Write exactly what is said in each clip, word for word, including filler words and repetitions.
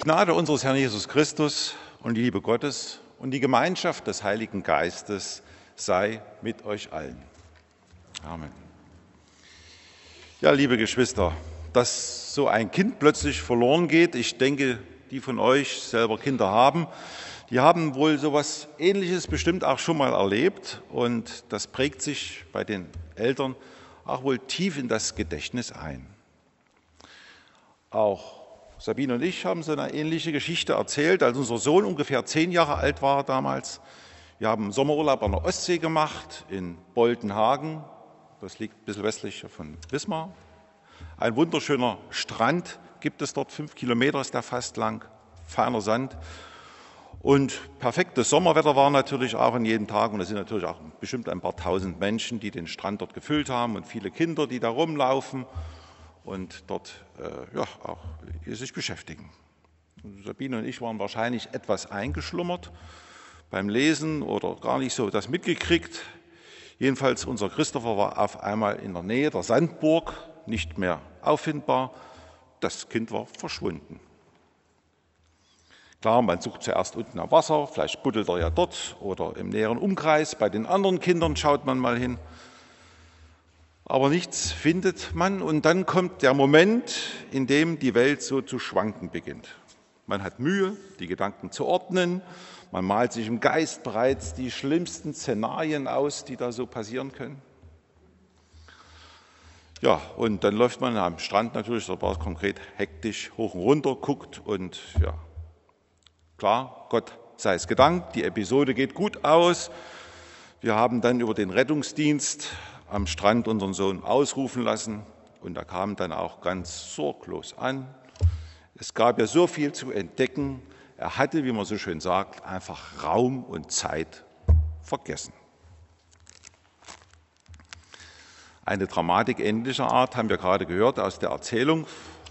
Gnade unseres Herrn Jesus Christus und die Liebe Gottes und die Gemeinschaft des Heiligen Geistes sei mit euch allen. Amen. Ja, liebe Geschwister, dass so ein Kind plötzlich verloren geht, ich denke, die von euch selber Kinder haben, die haben wohl so etwas Ähnliches bestimmt auch schon mal erlebt und das prägt sich bei den Eltern auch wohl tief in das Gedächtnis ein. Auch Sabine und ich haben so eine ähnliche Geschichte erzählt, als unser Sohn ungefähr zehn Jahre alt war damals. Wir haben Sommerurlaub an der Ostsee gemacht, in Boltenhagen, das liegt ein bisschen westlich von Wismar. Ein wunderschöner Strand gibt es dort, fünf Kilometer ist der fast lang, feiner Sand. Und perfektes Sommerwetter war natürlich auch an jedem Tag und es sind natürlich auch bestimmt ein paar tausend Menschen, die den Strand dort gefüllt haben und viele Kinder, die da rumlaufen und dort äh, ja, auch sich beschäftigen. Sabine und ich waren wahrscheinlich etwas eingeschlummert beim Lesen oder gar nicht so das mitgekriegt. Jedenfalls unser Christopher war auf einmal in der Nähe der Sandburg, nicht mehr auffindbar. Das Kind war verschwunden. Klar, man sucht zuerst unten am Wasser, vielleicht buddelt er ja dort oder im näheren Umkreis. Bei den anderen Kindern schaut man mal hin. Aber nichts findet man und dann kommt der Moment, in dem die Welt so zu schwanken beginnt. Man hat Mühe, die Gedanken zu ordnen. Man malt sich im Geist bereits die schlimmsten Szenarien aus, die da so passieren können. Ja, und dann läuft man am Strand natürlich, da war es konkret hektisch, hoch und runter, guckt und ja, klar, Gott sei es gedankt, die Episode geht gut aus. Wir haben dann über den Rettungsdienst am Strand unseren Sohn ausrufen lassen und er kam dann auch ganz sorglos an. Es gab ja so viel zu entdecken. Er hatte, wie man so schön sagt, einfach Raum und Zeit vergessen. Eine Dramatik ähnlicher Art haben wir gerade gehört aus der Erzählung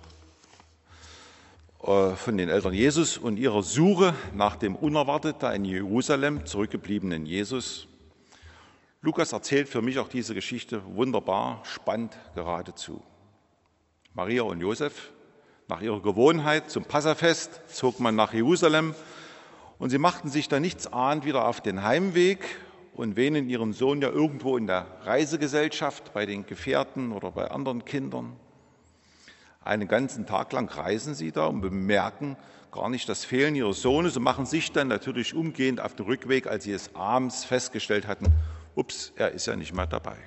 von den Eltern Jesus und ihrer Suche nach dem unerwartet da in Jerusalem zurückgebliebenen Jesus. Lukas erzählt für mich auch diese Geschichte wunderbar, spannend geradezu. Maria und Josef, nach ihrer Gewohnheit zum Passafest, zog man nach Jerusalem und sie machten sich da nichts ahnt wieder auf den Heimweg und wähnen ihren Sohn ja irgendwo in der Reisegesellschaft bei den Gefährten oder bei anderen Kindern. Einen ganzen Tag lang reisen sie da und bemerken gar nicht das Fehlen ihres Sohnes und machen sich dann natürlich umgehend auf den Rückweg, als sie es abends festgestellt hatten, ups, er ist ja nicht mehr dabei.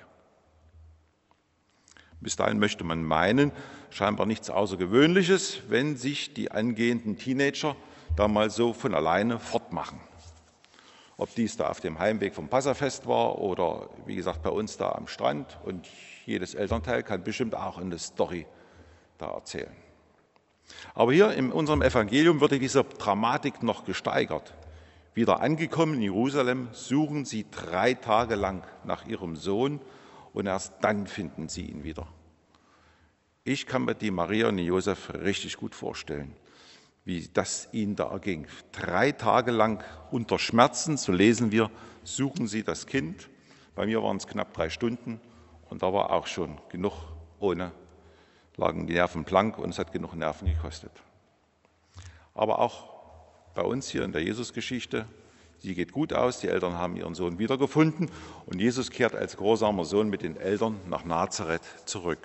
Bis dahin möchte man meinen, scheinbar nichts Außergewöhnliches, wenn sich die angehenden Teenager da mal so von alleine fortmachen. Ob dies da auf dem Heimweg vom Passafest war oder wie gesagt bei uns da am Strand und jedes Elternteil kann bestimmt auch eine Story da erzählen. Aber hier in unserem Evangelium wird diese Dramatik noch gesteigert. Wieder angekommen in Jerusalem suchen sie drei Tage lang nach ihrem Sohn und erst dann finden sie ihn wieder. Ich kann mir die Maria und Josef richtig gut vorstellen, wie das ihnen da erging. Drei Tage lang unter Schmerzen, so lesen wir, suchen sie das Kind. Bei mir waren es knapp drei Stunden und da war auch schon genug ohne, lagen die Nerven blank und es hat genug Nerven gekostet. Aber auch bei uns hier in der Jesusgeschichte, sie geht gut aus, die Eltern haben ihren Sohn wiedergefunden und Jesus kehrt als gehorsamer Sohn mit den Eltern nach Nazareth zurück.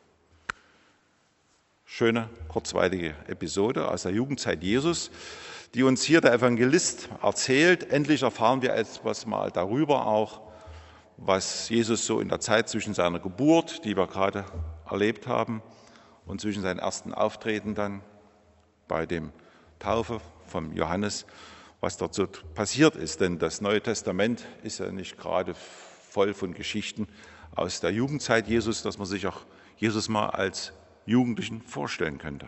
Schöne, kurzweilige Episode aus der Jugendzeit Jesus, die uns hier der Evangelist erzählt. Endlich erfahren wir etwas mal darüber auch, was Jesus so in der Zeit zwischen seiner Geburt, die wir gerade erlebt haben, und zwischen seinem ersten Auftreten dann bei dem Taufe vom Johannes, was dort so passiert ist. Denn das Neue Testament ist ja nicht gerade voll von Geschichten aus der Jugendzeit Jesus, dass man sich auch Jesus mal als Jugendlichen vorstellen könnte.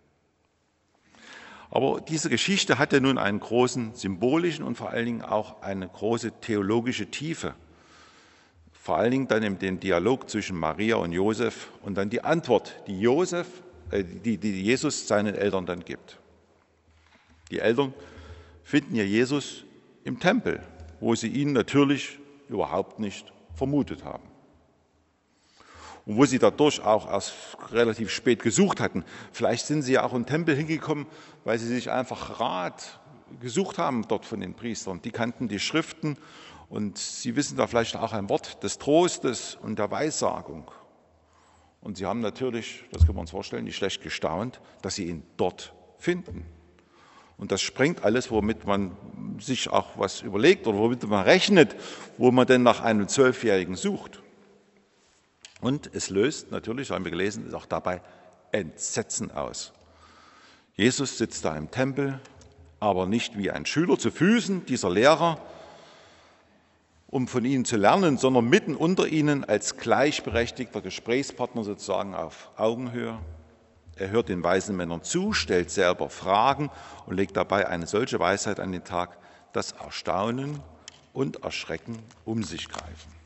Aber diese Geschichte hatte nun einen großen symbolischen und vor allen Dingen auch eine große theologische Tiefe. Vor allen Dingen dann in dem Dialog zwischen Maria und Josef und dann die Antwort, die, Josef, äh, die, die Jesus seinen Eltern dann gibt. Die Eltern finden ja Jesus im Tempel, wo sie ihn natürlich überhaupt nicht vermutet haben. Und wo sie dadurch auch erst relativ spät gesucht hatten. Vielleicht sind sie ja auch in den Tempel hingekommen, weil sie sich einfach Rat gesucht haben dort von den Priestern. Die kannten die Schriften und sie wissen da vielleicht auch ein Wort des Trostes und der Weissagung. Und sie haben natürlich, das können wir uns vorstellen, nicht schlecht gestaunt, dass sie ihn dort finden. Und das sprengt alles, womit man sich auch was überlegt oder womit man rechnet, wo man denn nach einem Zwölfjährigen sucht. Und es löst natürlich, haben wir gelesen, ist auch dabei Entsetzen aus. Jesus sitzt da im Tempel, aber nicht wie ein Schüler zu Füßen dieser Lehrer, um von ihnen zu lernen, sondern mitten unter ihnen als gleichberechtigter Gesprächspartner sozusagen auf Augenhöhe. Er hört den weisen Männern zu, stellt selber Fragen und legt dabei eine solche Weisheit an den Tag, dass Erstaunen und Erschrecken um sich greifen.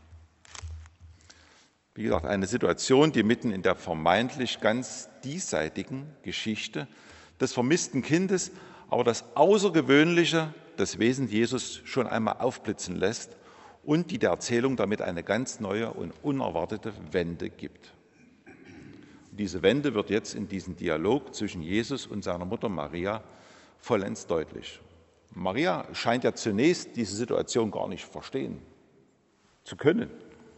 Wie gesagt, eine Situation, die mitten in der vermeintlich ganz diesseitigen Geschichte des vermissten Kindes, aber das Außergewöhnliche des Wesens Jesus schon einmal aufblitzen lässt und die der Erzählung damit eine ganz neue und unerwartete Wende gibt. Diese Wende wird jetzt in diesem Dialog zwischen Jesus und seiner Mutter Maria vollends deutlich. Maria scheint ja zunächst diese Situation gar nicht verstehen zu können.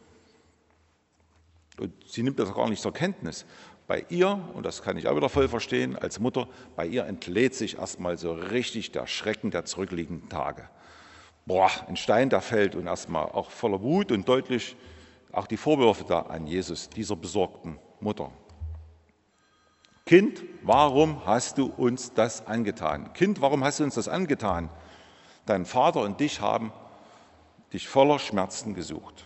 Und sie nimmt das gar nicht zur Kenntnis. Bei ihr, und das kann ich auch wieder voll verstehen als Mutter, bei ihr entlädt sich erstmal so richtig der Schrecken der zurückliegenden Tage. Boah, ein Stein, der fällt und erstmal auch voller Wut und deutlich auch die Vorwürfe da an Jesus, dieser besorgten Mutter. Kind, warum hast du uns das angetan? Kind, warum hast du uns das angetan? Dein Vater und dich haben dich voller Schmerzen gesucht.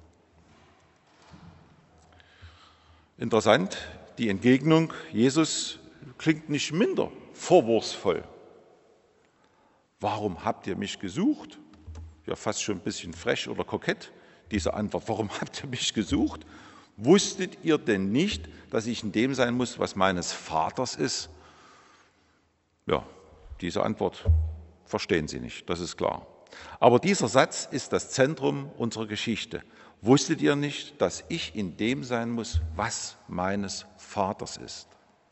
Interessant, die Entgegnung Jesus klingt nicht minder vorwurfsvoll. Warum habt ihr mich gesucht? Ja, fast schon ein bisschen frech oder kokett, diese Antwort. Warum habt ihr mich gesucht? Wusstet ihr denn nicht, dass ich in dem sein muss, was meines Vaters ist? Ja, diese Antwort verstehen Sie nicht, das ist klar. Aber dieser Satz ist das Zentrum unserer Geschichte. Wusstet ihr nicht, dass ich in dem sein muss, was meines Vaters ist?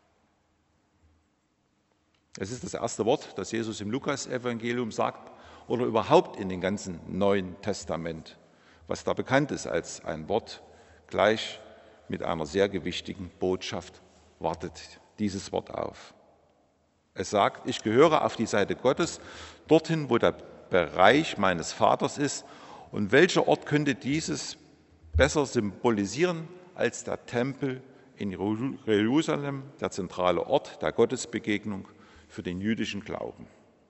Es ist das erste Wort, das Jesus im Lukas-Evangelium sagt oder überhaupt in dem ganzen Neuen Testament, was da bekannt ist als ein Wort, gleich mit einer sehr gewichtigen Botschaft wartet dieses Wort auf. Es sagt, ich gehöre auf die Seite Gottes, dorthin, wo der Bereich meines Vaters ist. Und welcher Ort könnte dieses besser symbolisieren als der Tempel in Jerusalem, der zentrale Ort der Gottesbegegnung für den jüdischen Glauben?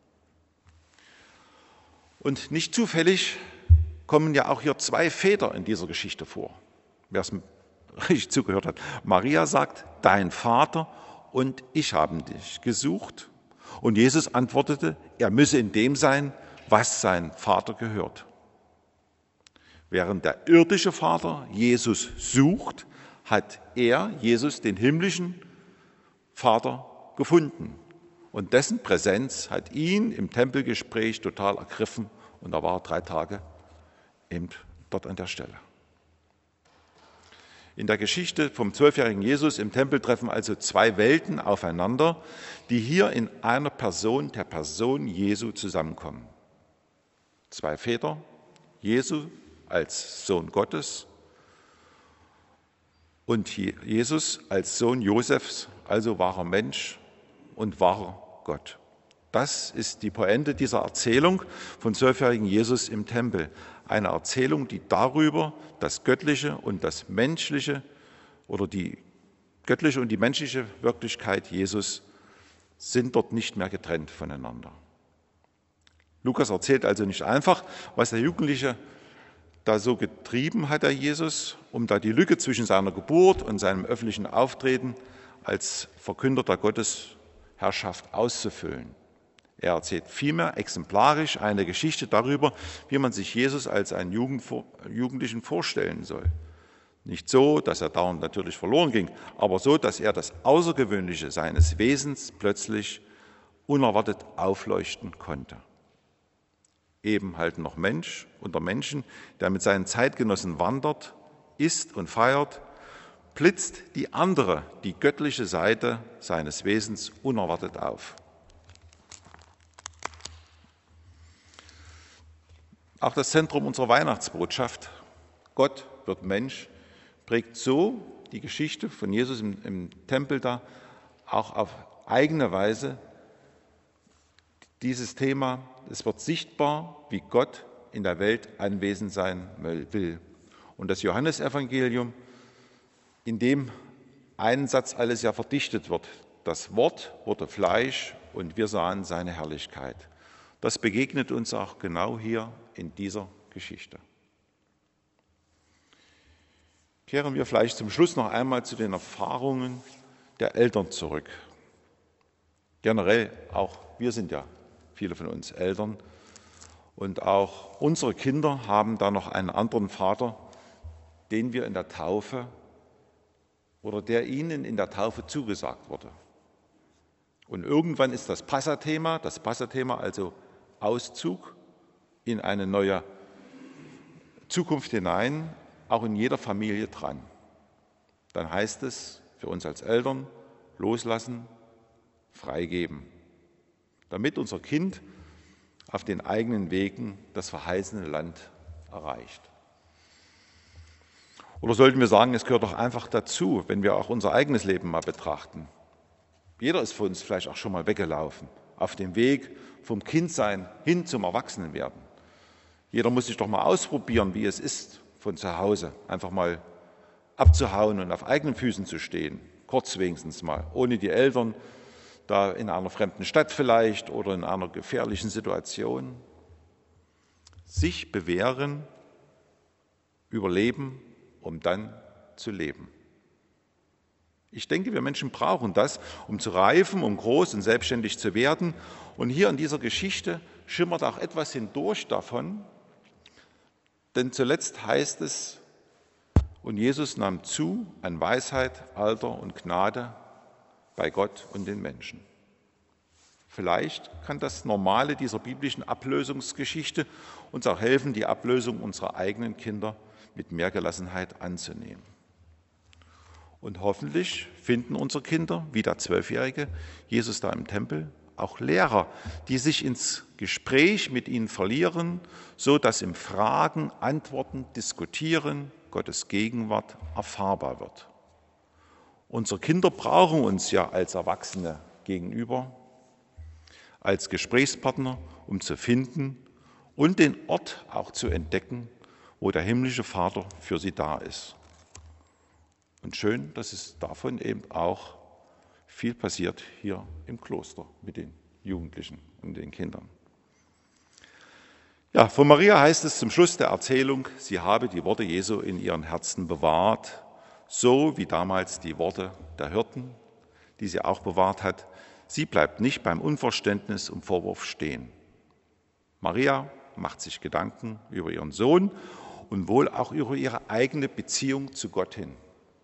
Und nicht zufällig kommen ja auch hier zwei Väter in dieser Geschichte vor. Wer es richtig zugehört hat. Maria sagt, dein Vater und ich haben dich gesucht. Und Jesus antwortete, er müsse in dem sein, was sein Vater gehört. Während der irdische Vater Jesus sucht, hat er, Jesus, den himmlischen Vater gefunden. Und dessen Präsenz hat ihn im Tempelgespräch total ergriffen. Und er war drei Tage eben dort an der Stelle. In der Geschichte vom zwölfjährigen Jesus im Tempel treffen also zwei Welten aufeinander, die hier in einer Person, der Person Jesu, zusammenkommen. Zwei Väter, Jesu als Sohn Gottes und Jesus als Sohn Josefs, also wahrer Mensch und wahrer Gott. Das ist die Pointe dieser Erzählung von zwölfjährigen Jesus im Tempel. Eine Erzählung, die darüber das Göttliche und das Menschliche oder die göttliche und die menschliche Wirklichkeit Jesus sind dort nicht mehr getrennt voneinander. Lukas erzählt also nicht einfach, was der Jugendliche da so getrieben hat, der Jesus, um da die Lücke zwischen seiner Geburt und seinem öffentlichen Auftreten als Verkünder der Gottesherrschaft auszufüllen. Er erzählt vielmehr exemplarisch eine Geschichte darüber, wie man sich Jesus als einen Jugendlichen vorstellen soll. Nicht so, dass er dauernd natürlich verloren ging, aber so, dass er das Außergewöhnliche seines Wesens plötzlich unerwartet aufleuchten konnte. Eben halt noch Mensch unter Menschen, der mit seinen Zeitgenossen wandert, isst und feiert, blitzt die andere, die göttliche Seite seines Wesens unerwartet auf. Auch das Zentrum unserer Weihnachtsbotschaft, Gott wird Mensch, prägt so die Geschichte von Jesus im, im Tempel da auch auf eigene Weise dieses Thema. Es wird sichtbar, wie Gott in der Welt anwesend sein will. Und das Johannesevangelium, in dem einen Satz alles ja verdichtet wird. Das Wort wurde Fleisch und wir sahen seine Herrlichkeit. Das begegnet uns auch genau hier in dieser Geschichte. Kehren wir vielleicht zum Schluss noch einmal zu den Erfahrungen der Eltern zurück. Generell, auch wir sind ja viele von uns Eltern und auch unsere Kinder haben da noch einen anderen Vater, den wir in der Taufe oder der ihnen in der Taufe zugesagt wurde. Und irgendwann ist das Passathema, das Passathema, also Auszug in eine neue Zukunft hinein, auch in jeder Familie dran. Dann heißt es für uns als Eltern, loslassen, freigeben, damit unser Kind auf den eigenen Wegen das verheißene Land erreicht. Oder sollten wir sagen, es gehört doch einfach dazu, wenn wir auch unser eigenes Leben mal betrachten. Jeder ist von uns vielleicht auch schon mal weggelaufen, auf dem Weg vom Kindsein hin zum Erwachsenenwerden. Jeder muss sich doch mal ausprobieren, wie es ist, von zu Hause einfach mal abzuhauen und auf eigenen Füßen zu stehen, kurz wenigstens mal, ohne die Eltern, da in einer fremden Stadt vielleicht oder in einer gefährlichen Situation. Sich bewähren, überleben, um dann zu leben. Ich denke, wir Menschen brauchen das, um zu reifen, um groß und selbstständig zu werden. Und hier in dieser Geschichte schimmert auch etwas hindurch davon, denn zuletzt heißt es, und Jesus nahm zu an Weisheit, Alter und Gnade bei Gott und den Menschen. Vielleicht kann das Normale dieser biblischen Ablösungsgeschichte uns auch helfen, die Ablösung unserer eigenen Kinder mit mehr Gelassenheit anzunehmen. Und hoffentlich finden unsere Kinder, wie der Zwölfjährige, Jesus da im Tempel, auch Lehrer, die sich ins Gespräch mit ihnen verlieren, so dass im Fragen, Antworten, Diskutieren Gottes Gegenwart erfahrbar wird. Unsere Kinder brauchen uns ja als Erwachsene gegenüber, als Gesprächspartner, um zu finden und den Ort auch zu entdecken, wo der himmlische Vater für sie da ist. Und schön, dass es davon eben auch viel passiert hier im Kloster mit den Jugendlichen und den Kindern. Ja, von Maria heißt es zum Schluss der Erzählung, sie habe die Worte Jesu in ihren Herzen bewahrt, so wie damals die Worte der Hirten, die sie auch bewahrt hat. Sie bleibt nicht beim Unverständnis und Vorwurf stehen. Maria macht sich Gedanken über ihren Sohn und wohl auch über ihre eigene Beziehung zu Gott hin.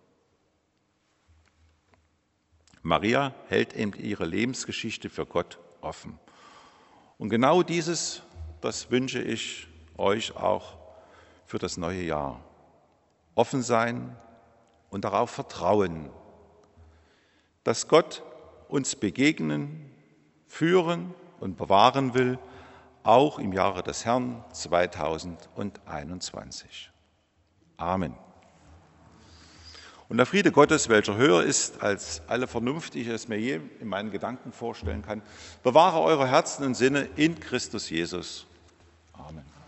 Maria hält eben ihre Lebensgeschichte für Gott offen. Und genau dieses, das wünsche ich euch auch für das neue Jahr. Offen sein und darauf vertrauen, dass Gott uns begegnen, führen und bewahren will, auch im Jahre des Herrn zweitausendeinundzwanzig. Amen. Und der Friede Gottes, welcher höher ist als alle Vernunft, die ich es mir je in meinen Gedanken vorstellen kann, bewahre eure Herzen und Sinne in Christus Jesus. Amen.